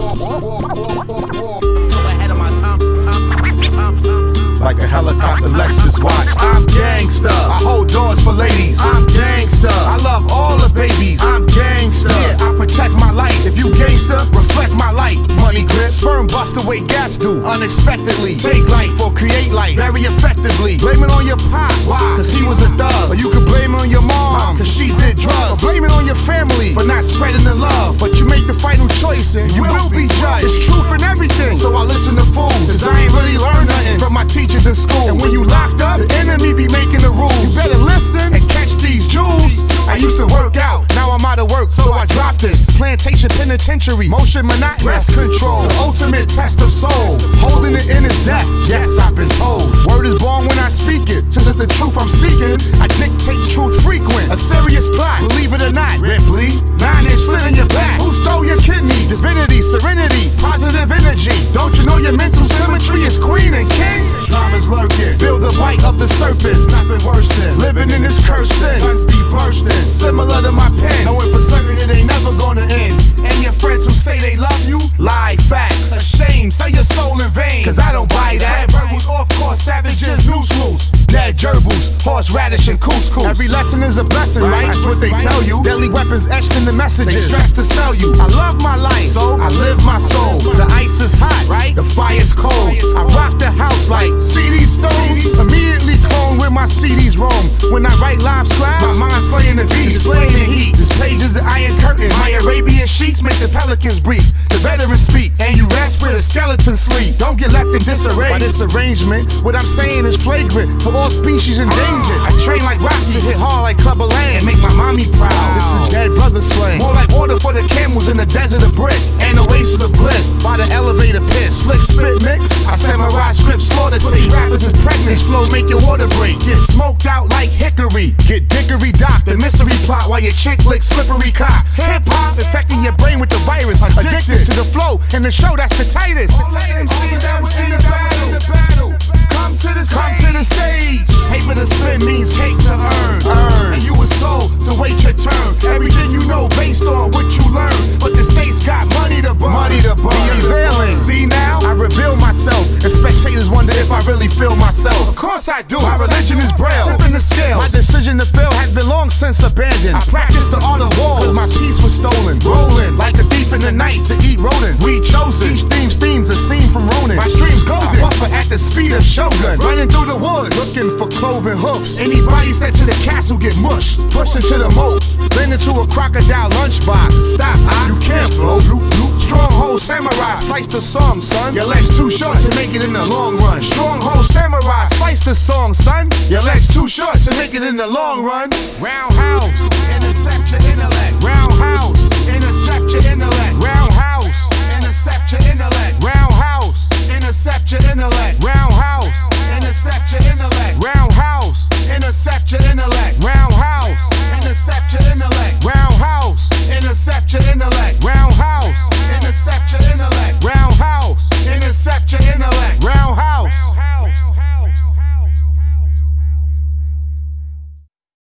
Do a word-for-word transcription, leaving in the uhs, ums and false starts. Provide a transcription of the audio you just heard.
ahead of my time, time, time, time. Like a helicopter Lexus watch. I'm gangsta. I hold doors for ladies. I'm gangsta. I love all the babies. I'm gangsta. Yeah, I protect my life. If you gangsta, reflect my light. Money grip, sperm bust the way gas do. Unexpectedly, take life or create life very effectively. Blame it on your pop, why? Cause he was a thug. Or you could blame it on your mom, cause she did drugs. Or blame it on your family for not spreading the love. But you make the final choice and you will be judged. It's truth in everything, so I listen to fools. Cause I ain't really learned nothing from my teachers in school. And when you locked up, the enemy be making the rules. You better listen and catch these jewels. I used to work out, now I'm out of work, so I dropped this. Plantation penitentiary, motion monotonous. Rest control, the ultimate test of soul. Holding it in is death, yes, I've been told. Word is born when I speak it. Since it's the truth I'm seeking, I dictate truth frequent. A serious plot, believe it or not. Ripley, nine inch slit in your back. Who stole your kidney? Divinity, serenity, positive energy. Don't you know your mental symmetry is queen and king? Drama's lurking, feel the bite of the serpent. Nothing worse than living in this cursed sin. Guns be bursting, similar to my pen. Knowing for certain it ain't never gonna end. And your friends who say they love you, lie, facts. A shame, sell your soul in vain. Cause I don't buy that. Verbals off course, savages, loose loose. Dead gerbils, horseradish and couscous. Every lesson is a blessing, right? That's what they tell you. Deadly weapons etched in the messages. They stress to sell you. I love my life, so I live my soul. The ice is hot, right? The fire's cold. I rock the house like C D stones. Immediately clone where my C Ds roam. When I write live scribe, my mind slaying the beast, slaying the heat. This page is the iron curtain. My Arabian sheets make the pelicans breathe. The veteran speaks, and you rest where the skeletons sleep. Don't get left in disarray by this arrangement. What I'm saying is flagrant for all species endangered. I train like Rocky to hit hard like Clubber Lang and make my mommy proud. This is dead brother slang. More like order for the camels in the desert of brick and oasis of bliss. By the elevator pit, slick spit mix. I samurai script slaughter tape. Rappers is pregnant. This flow make your water break. Get smoked out like hickory. Get dickory docked. The mystery plot while your chick licks slippery cock. Hip hop infecting your brain with the virus. Addicted to the flow and the show that's the tightest. All the M Cs that was in the battle. Come to the come to the stage. Paper to spin means cake to earn. Earn. And you was told to wait your turn. Everything you know based on what you learn. But the state's got money to burn. Money to burn. The unveiling. See now, I reveal myself. And spectators wonder if I really feel myself. Of course I do. My religion is braille. Tipping the scales. My decision to fail has been long since abandoned. I practiced the art of war. Cause my peace was stolen. Rolling like a thief in the night to eat rodents. We chosen. Each theme's themes a scene from Ronin. My stream's golden. I buffer at the speed of Shogun. Running through the woods. Looking for cloven hoofs. Anybody step to the castle get mushed. Pushed into the moat. Bend into a crocodile lunchbox. Stop, I. You can't float. Stronghold samurai. Slice the song, son. Your legs too short to make it in the long run. Stronghold samurai. Slice the song, son. Your legs too short to make it in the long run. Roundhouse. Intercept your intellect.